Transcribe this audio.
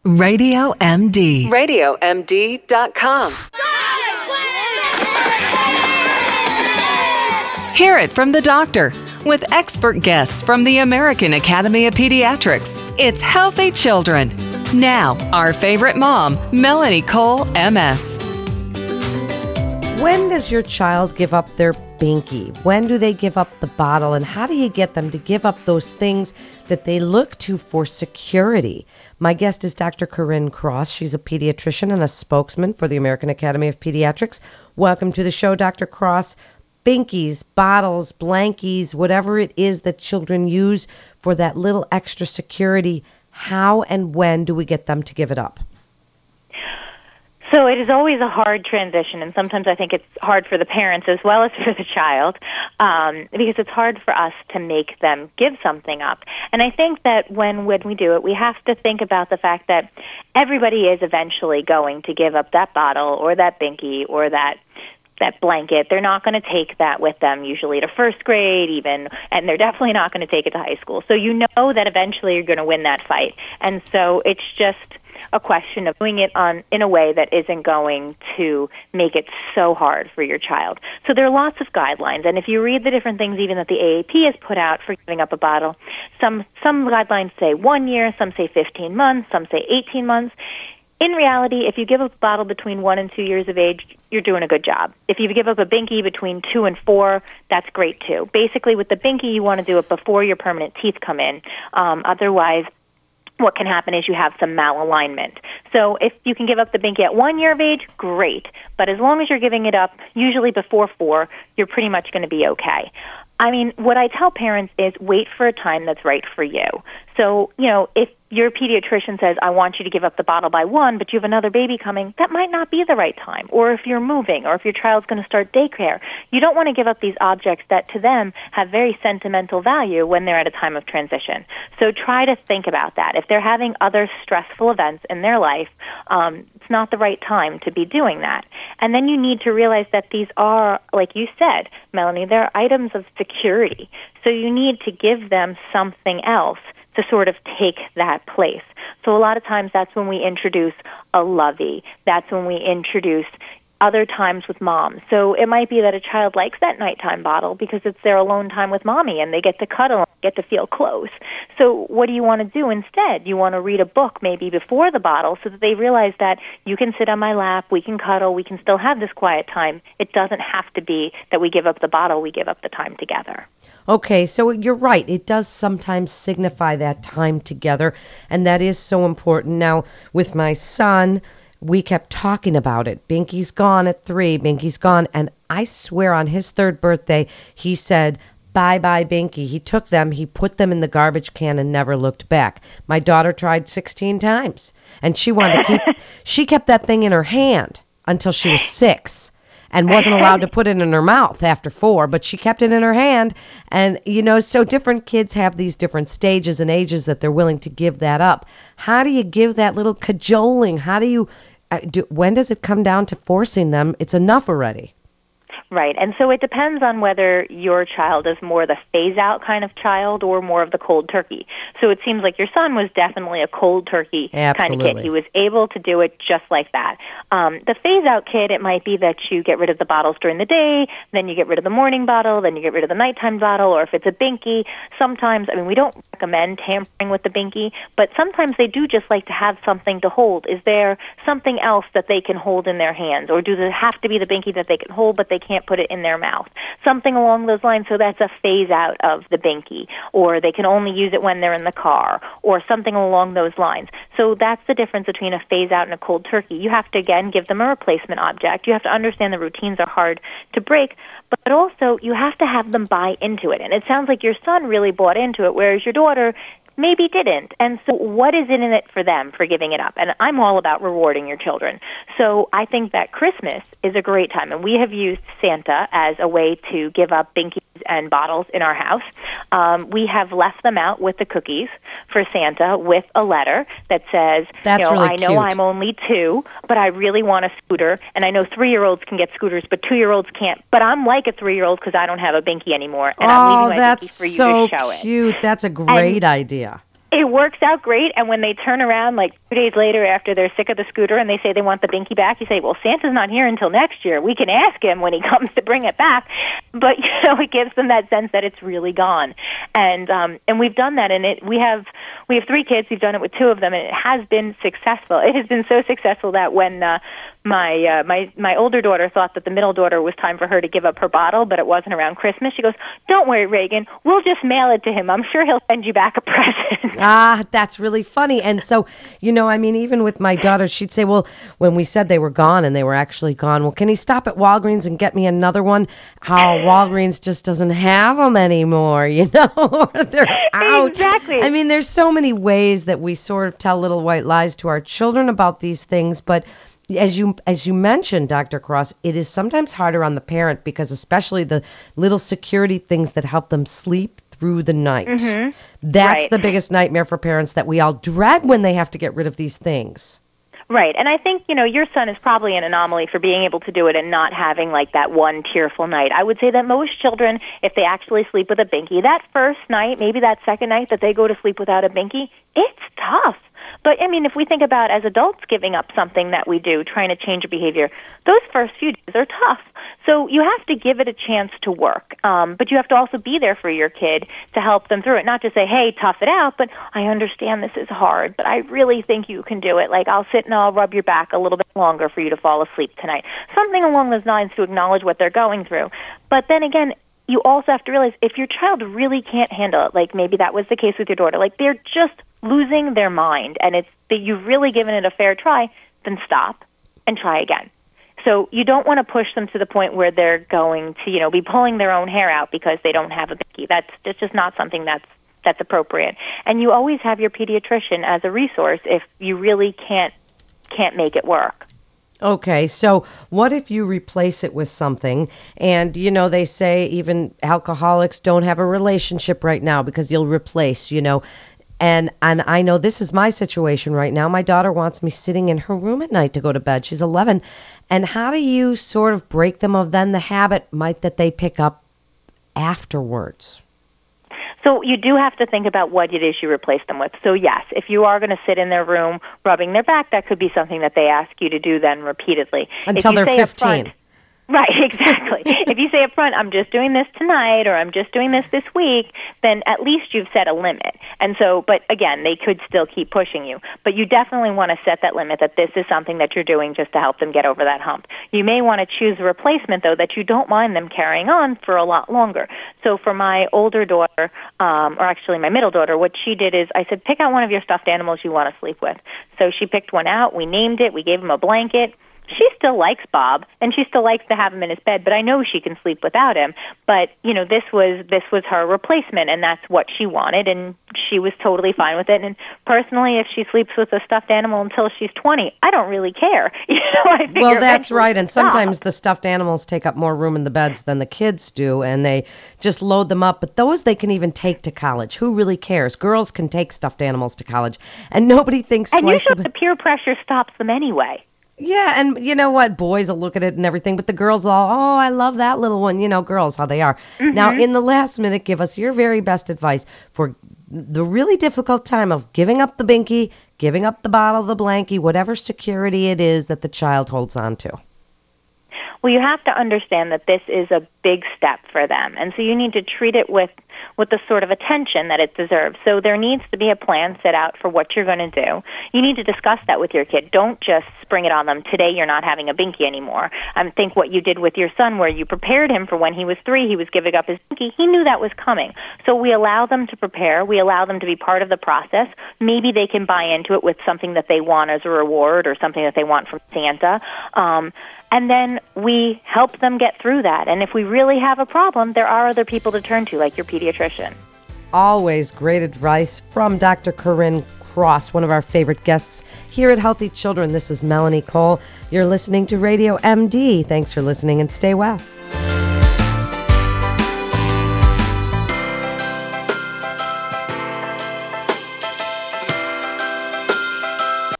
Radio MD. RadioMD.com. Hear it from the doctor with expert guests from the American Academy of Pediatrics. It's Healthy Children. Now, our favorite mom, Melanie Cole, MS. When does your child give up their binky? When do they give up the bottle? And how do you get them to give up those things that they look to for security? My guest is Dr. Corinne Cross. She's a pediatrician and a spokesman for the American Academy of Pediatrics. Welcome to the show, Dr. Cross. Binkies, bottles, blankies, whatever it is that children use for that little extra security, how and when do we get them to give it up? So it is always a hard transition, and sometimes I think it's hard for the parents as well as for the child, because it's hard for us to make them give something up. And I think that when we do it, we have to think about the fact that everybody is eventually going to give up that bottle or that binky or that blanket. They're not going to take that with them usually to first grade even, and they're definitely not going to take it to high school. So you know that eventually you're going to win that fight. And so it's just a question of doing it in a way that isn't going to make it so hard for your child. So there are lots of guidelines, and if you read the different things even that the AAP has put out for giving up a bottle, some guidelines say 1 year, some say 15 months, some say 18 months. In reality, if you give up a bottle between 1 and 2 years of age, you're doing a good job. If you give up a binky between 2 and 4, that's great too. Basically, with the binky, you want to do it before your permanent teeth come in. Otherwise, what can happen is you have some malalignment. So if you can give up the binky at 1 year of age, great. But as long as you're giving it up, usually before 4, you're pretty much going to be okay. I mean, what I tell parents is wait for a time that's right for you. So, if your pediatrician says, I want you to give up the bottle by 1, but you have another baby coming, that might not be the right time. Or if you're moving, or if your child's going to start daycare, you don't want to give up these objects that to them have very sentimental value when they're at a time of transition. So try to think about that. If they're having other stressful events in their life, it's not the right time to be doing that. And then you need to realize that these are, like you said, Melanie, they're items of security. So you need to give them something else to sort of take that place. So a lot of times that's when we introduce a lovey. That's when we introduce other times with mom. So it might be that a child likes that nighttime bottle because it's their alone time with mommy and they get to cuddle and get to feel close. So what do you want to do instead? You want to read a book maybe before the bottle so that they realize that you can sit on my lap, we can cuddle, we can still have this quiet time. It doesn't have to be that we give up the bottle, we give up the time together. Okay, so you're right. It does sometimes signify that time together, and that is so important. Now, with my son, we kept talking about it. Binky's gone at 3, Binky's gone, and I swear on his 3rd birthday, he said, bye-bye, Binky. He took them, he put them in the garbage can and never looked back. My daughter tried 16 times, and she kept that thing in her hand until she was 6. And wasn't allowed to put it in her mouth after 4, but she kept it in her hand. And, so different kids have these different stages and ages that they're willing to give that up. How do you give that little cajoling? How do you, when does it come down to forcing them? It's enough already. Right, and so it depends on whether your child is more the phase-out kind of child or more of the cold turkey. So it seems like your son was definitely a cold turkey kind of kid. He was able to do it just like that. The phase-out kid, it might be that you get rid of the bottles during the day, then you get rid of the morning bottle, then you get rid of the nighttime bottle, or if it's a binky, sometimes, we don't recommend tampering with the binky, but sometimes they do just like to have something to hold. Is there something else that they can hold in their hands, or do they have to be the binky that they can hold but they can't put it in their mouth? Something along those lines, so that's a phase out of the binky, or they can only use it when they're in the car, or something along those lines. So that's the difference between a phase out and a cold turkey. You have to, again, give them a replacement object. You have to understand the routines are hard to break, but also you have to have them buy into it. And it sounds like your son really bought into it, whereas your daughter maybe didn't. And so what is in it for them for giving it up? And I'm all about rewarding your children. So I think that Christmas is a great time. And we have used Santa as a way to give up binkies and bottles in our house. We have left them out with the cookies for Santa with a letter that says, That's really I know cute. I'm only 2, but I really want a scooter. And I know 3-year-olds can get scooters, but 2-year-olds can't. But I'm like a 3-year-old because I don't have a binky anymore. And I'm leaving my binky for you to show it. Cute. That's a great idea. it works out great, and when they turn around like 2 days later after they're sick of the scooter and they say they want the binky back, you say, well, Santa's not here until next year. We can ask him when he comes to bring it back. But, it gives them that sense that it's really gone. And we've done that, and we have 3 kids. We've done it with 2 of them, and it has been successful. It has been so successful that when my older daughter thought that the middle daughter was time for her to give up her bottle, but it wasn't around Christmas, she goes, don't worry, Reagan, we'll just mail it to him. I'm sure he'll send you back a present. Ah, that's really funny. And so, even with my daughter, she'd say, well, when we said they were gone and they were actually gone, well, can he stop at Walgreens and get me another one? How Walgreens just doesn't have them anymore, They're out. Exactly. I mean, there's so many ways that we sort of tell little white lies to our children about these things, but as you mentioned, Dr. Cross, it is sometimes harder on the parent because especially the little security things that help them sleep through the night. Mm-hmm. That's right. the biggest nightmare for parents that we all dread when they have to get rid of these things. Right, and I think, your son is probably an anomaly for being able to do it and not having, like, that one tearful night. I would say that most children, if they actually sleep with a binky, that first night, maybe that second night that they go to sleep without a binky, it's tough. But, if we think about as adults giving up something that we do, trying to change a behavior, those first few days are tough. So you have to give it a chance to work. But you have to also be there for your kid to help them through it. Not just say, hey, tough it out, but I understand this is hard, but I really think you can do it. Like, I'll sit and I'll rub your back a little bit longer for you to fall asleep tonight. Something along those lines to acknowledge what they're going through. But then again, you also have to realize if your child really can't handle it, like maybe that was the case with your daughter, like they're just losing their mind and it's that you've really given it a fair try, then stop and try again. So you don't want to push them to the point where they're going to, be pulling their own hair out because they don't have a binky. That's just not something that's appropriate. And you always have your pediatrician as a resource if you really can't make it work. Okay, so what if you replace it with something? And, they say even alcoholics don't have a relationship right now because you'll replace, And I know this is my situation right now. My daughter wants me sitting in her room at night to go to bed. She's 11. And how do you sort of break them of then the habit that they pick up afterwards? So you do have to think about what it is you replace them with. So yes, if you are going to sit in their room rubbing their back, that could be something that they ask you to do then repeatedly. Until they're 15. Right, exactly. If you say up front, I'm just doing this tonight or I'm just doing this week, then at least you've set a limit. And so, but again, they could still keep pushing you. But you definitely want to set that limit that this is something that you're doing just to help them get over that hump. You may want to choose a replacement, though, that you don't mind them carrying on for a lot longer. So for my older daughter, or actually my middle daughter, what she did is I said, pick out one of your stuffed animals you want to sleep with. So she picked one out. We named it. We gave him a blanket. She still likes Bob, and she still likes to have him in his bed, but I know she can sleep without him. But, this was her replacement, and that's what she wanted, and she was totally fine with it. And personally, if she sleeps with a stuffed animal until she's 20, I don't really care. I figure well, that's right, and stop. sometimes the stuffed animals take up more room in the beds than the kids do, and they just load them up. But those they can even take to college. Who really cares? Girls can take stuffed animals to college, and nobody thinks twice about it. And usually the peer pressure stops them anyway. Yeah, and you know what? Boys will look at it and everything, but the girls all, oh, I love that little one. Girls, how they are. Mm-hmm. Now, in the last minute, give us your very best advice for the really difficult time of giving up the binky, giving up the bottle, the blankie, whatever security it is that the child holds on to. Well, you have to understand that this is a big step for them, and so you need to treat it with the sort of attention that it deserves. So there needs to be a plan set out for what you're going to do. You need to discuss that with your kid. Don't just spring it on them. Today you're not having a binky anymore. Think what you did with your son where you prepared him for when he was 3, he was giving up his binky. He knew that was coming. So we allow them to prepare. We allow them to be part of the process. Maybe they can buy into it with something that they want as a reward or something that they want from Santa. And then we help them get through that. And if we really have a problem, there are other people to turn to, like your pediatrician. Always great advice from Dr. Corinne Cross, one of our favorite guests here at Healthy Children. This is Melanie Cole. You're listening to Radio MD. Thanks for listening and stay well.